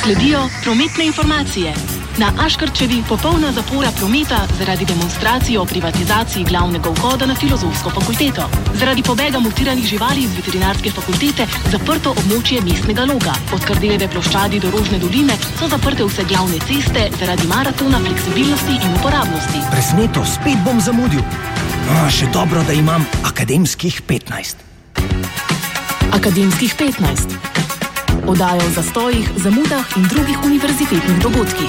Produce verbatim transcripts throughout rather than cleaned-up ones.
Sledijo prometne informacije. Na Aškerčevi popolna zapora prometa zaradi demonstracije o privatizaciji glavnega vhoda na Filozofsko fakulteto. Zaradi pobega mutiranih živali iz veterinarske fakultete zaprto območje mestnega Loga. Od Kardeljeve ploščadi do Rožne doline so zaprte vse glavne ceste zaradi maratona fleksibilnosti in uporabnosti. Presneto, spet bom zamudil. A, še dobro, da imam akademskih petnajst. Akademskih petnajst. Oddaja o zastojih, zamudah in drugih univerzitetnih dogodkih.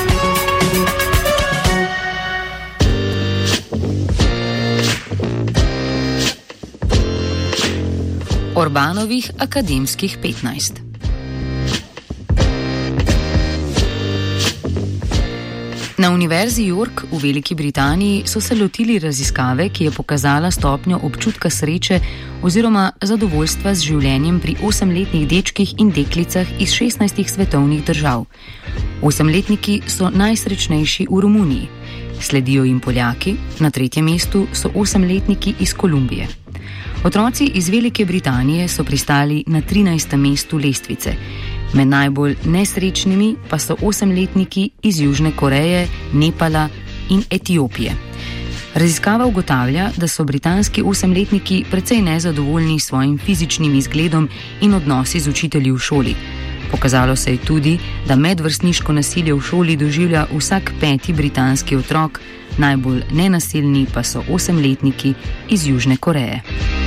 Orbanovih akademskih petnajst. Na Univerzi York v Veliki Britaniji so se lotili raziskave, ki je pokazala stopnjo občutka sreče oziroma zadovoljstva z življenjem pri osemletnih dečkih in deklicah iz šestnajstih svetovnih držav. Osemletniki so najsrečnejši v Romuniji. Sledijo jim Poljaki, na tretjem mestu so osemletniki iz Kolumbije. Otroci iz Velike Britanije so pristali na trinajstem mestu lestvice. Med najbolj nesrečnimi pa so osemletniki iz Južne Koreje, Nepala in Etiopije. Raziskava ugotavlja, da so britanski osemletniki precej nezadovoljni s svojim fizičnim izgledom in odnosi z učitelji v šoli. Pokazalo se je tudi, da medvrstniško nasilje v šoli doživlja vsak peti britanski otrok, najbolj nenasilni pa so osemletniki iz Južne Koreje.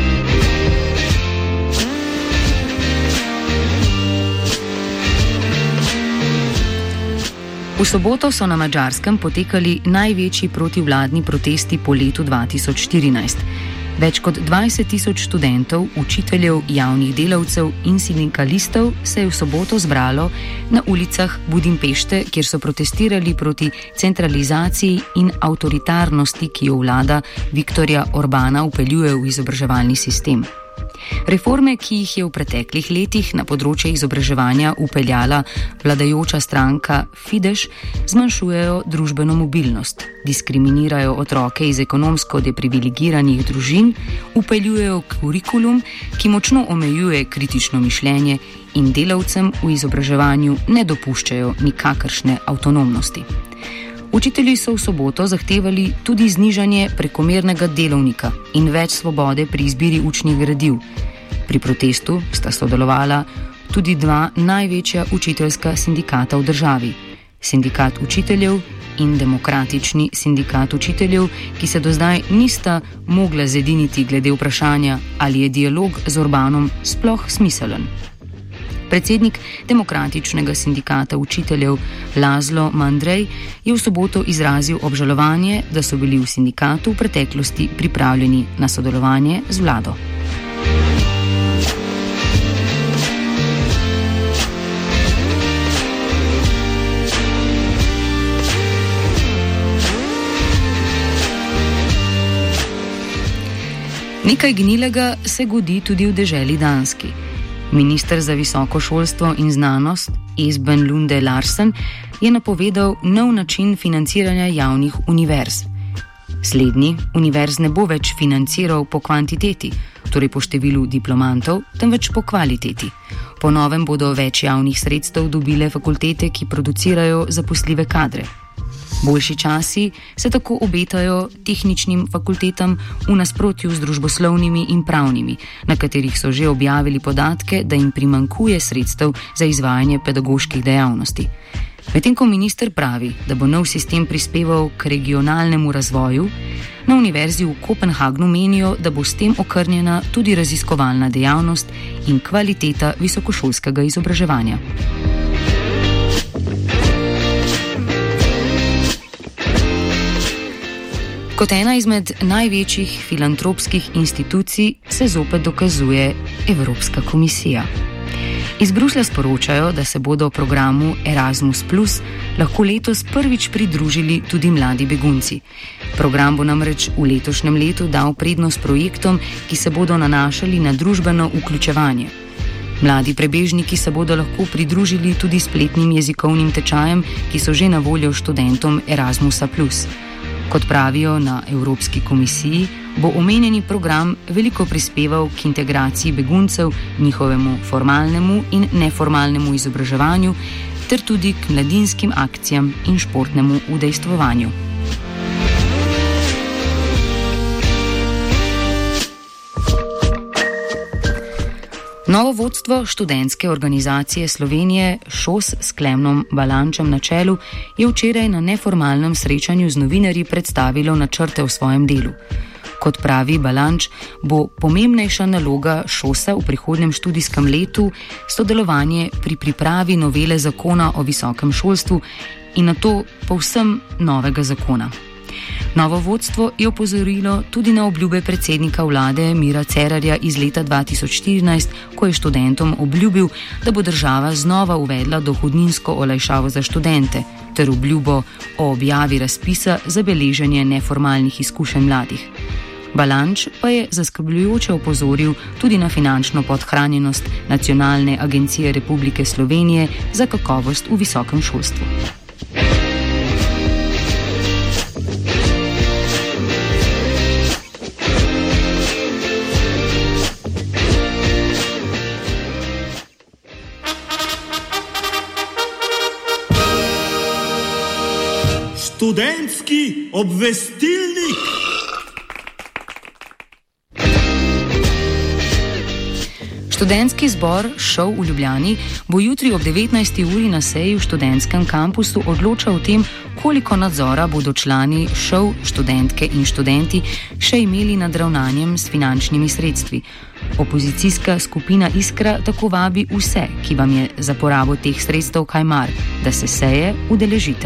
V soboto so na Madžarskem potekali največji protivladni protesti po letu dva tisoč štirinajst. Več kot dvajset tisoč študentov, učiteljev, javnih delavcev in sindikalistov se je v soboto zbralo na ulicah Budimpešte, kjer so protestirali proti centralizaciji in avtoritarnosti, ki jo vlada Viktorja Orbana vpeljuje v izobraževalni sistem. Reforme, ki jih je v preteklih letih na področju izobraževanja vpeljala vladajoča stranka Fidesz, zmanjšujejo družbeno mobilnost, diskriminirajo otroke iz ekonomsko deprivilegiranih družin, vpeljujejo kurikulum, ki močno omejuje kritično mišljenje in delavcem v izobraževanju ne dopuščajo nikakršne avtonomnosti. Učitelji so v soboto zahtevali tudi znižanje prekomernega delovnika in več svobode pri izbiri učnih gradiv. Pri protestu sta sodelovala tudi dva največja učiteljska sindikata v državi, Sindikat učiteljev in Demokratični sindikat učiteljev, ki se do zdaj nista mogla zediniti glede vprašanja, ali je dialog z Orbanom sploh smiselen. Predsednik Demokratičnega sindikata učiteljev Laszlo Mandrej je v soboto izrazil obžalovanje, da so bili v sindikatu v preteklosti pripravljeni na sodelovanje z vlado. Nekaj gnilega se godi tudi v deželi Danski. Minister za visoko šolstvo in znanost Esben Lunde Larsen je napovedal nov način financiranja javnih univerz. Slednji univerz ne bo več financiral po kvantiteti, torej po številu diplomantov, temveč po kvaliteti. Po novem bodo več javnih sredstev dobile fakultete, ki producirajo zaposljive kadre. Boljši časi se tako obetajo tehničnim fakultetam v nasprotju z družboslovnimi in pravnimi, na katerih so že objavili podatke, da jim primanjkuje sredstev za izvajanje pedagoških dejavnosti. Medtem ko minister pravi, da bo nov sistem prispeval k regionalnemu razvoju, na univerzi v Kopenhagnu menijo, da bo s tem okrnjena tudi raziskovalna dejavnost in kvaliteta visokošolskega izobraževanja. Kot ena izmed največjih filantropskih institucij se zopet dokazuje Evropska komisija. Iz Bruslja sporočajo, da se bodo programu Erasmus plus lahko letos prvič pridružili tudi mladi begunci. Program bo namreč v letošnjem letu dal prednost projektom, ki se bodo nanašali na družbeno vključevanje. Mladi prebežniki se bodo lahko pridružili tudi spletnim jezikovnim tečajem, ki so že na voljo študentom Erasmusa plus. Kot pravijo na Evropski komisiji, bo omenjeni program veliko prispeval k integraciji beguncev, njihovemu formalnemu in neformalnemu izobraževanju ter tudi k mladinskim akcijam in športnemu udejstvovanju. Novo vodstvo študentske organizacije Slovenije ŠOS s Klemnom Balančem na čelu je včeraj na neformalnem srečanju z novinarji predstavilo načrte v svojem delu. Kot pravi Balanč, bo pomembnejša naloga ŠOS-a v prihodnjem študijskem letu sodelovanje pri pripravi novele zakona o visokem šolstvu in na to povsem novega zakona. Novo vodstvo je opozorilo tudi na obljube predsednika vlade Mira Cerarja iz leta dva tisoč štirinajst, ko je študentom obljubil, da bo država znova uvedla dohodninsko olajšavo za študente, ter obljubo o objavi razpisa za beleženje neformalnih izkušenj mladih. Balanč pa je zaskrbljujoče opozoril tudi na finančno podhranjenost Nacionalne agencije Republike Slovenije za kakovost v visokem šolstvu. Študentski obvestilnik. Študentski zbor ŠOU v Ljubljani bo jutri ob devetnajsti uri na seji v študentskem kampusu odločal o tem, koliko nadzora bodo člani ŠOU, študentke in študenti še imeli nad ravnanjem s finančnimi sredstvi. Opozicijska skupina Iskra tako vabi vse, ki vam je za porabo teh sredstev kaj mar, da se seje udeležite.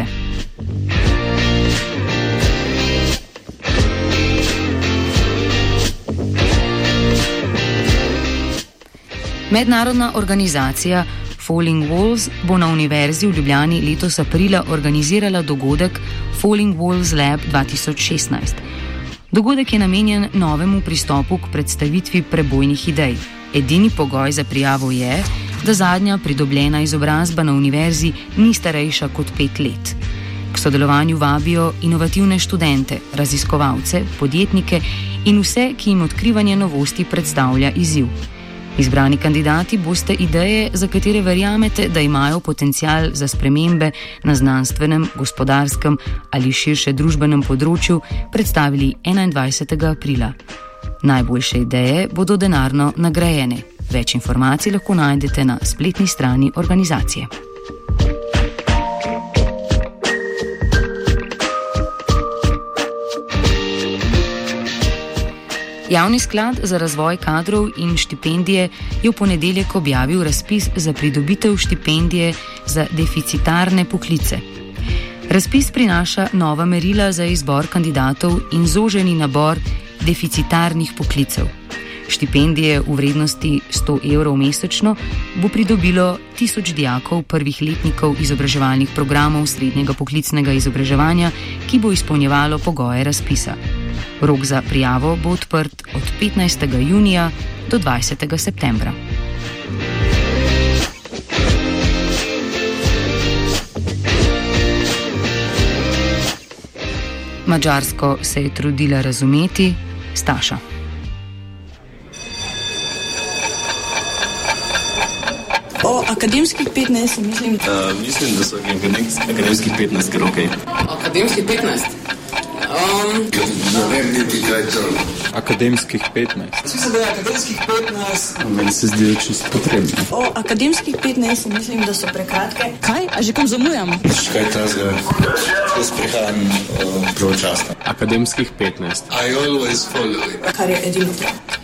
Mednarodna organizacija Falling Walls bo na Univerzi v Ljubljani letos aprila organizirala dogodek Falling Walls Lab dva tisoč šestnajst. Dogodek je namenjen novemu pristopu k predstavitvi prebojnih idej. Edini pogoj za prijavo je, da zadnja pridobljena izobrazba na univerzi ni starejša kot pet let. K sodelovanju vabijo inovativne študente, raziskovalce, podjetnike in vse, ki jim odkrivanje novosti predstavlja izziv. Izbrani kandidati boste ideje, za katere verjamete, da imajo potencial za spremembe na znanstvenem, gospodarskem ali širše družbenem področju, predstavili enaindvajsetega aprila. Najboljše ideje bodo denarno nagrajene. Več informacij lahko najdete na spletni strani organizacije. Javni sklad za razvoj kadrov in štipendije je v ponedeljek objavil razpis za pridobitev štipendije za deficitarne poklice. Razpis prinaša nova merila za izbor kandidatov in zoženi nabor deficitarnih poklicev. Štipendije v vrednosti sto evrov mesečno bo pridobilo tisoč dijakov prvih letnikov izobraževalnih programov srednjega poklicnega izobraževanja, ki bo izpolnjevalo pogoje razpisa. Rok za prijavo bo odprt od petnajstega junija do dvajsetega septembra. Madžarsko se je trudila razumeti Staša. O akademskih petnajst, mislim. Uh, mislim, da so akademskih petnajst kar okej. Akademskih petnajst? Um, ne vem, niti kaj to. Akademskih petnajst. Mislim, da je akademskih petnajst. Meni se zdi čisto potrebno. O akademskih petnajst, mislim, da so prekratke. Kaj? A že kam zamujam? Kaj ta zga? Jaz prihajam uh, pravočasno. Akademskih petnajst. I always follow it. Kar je edino prav.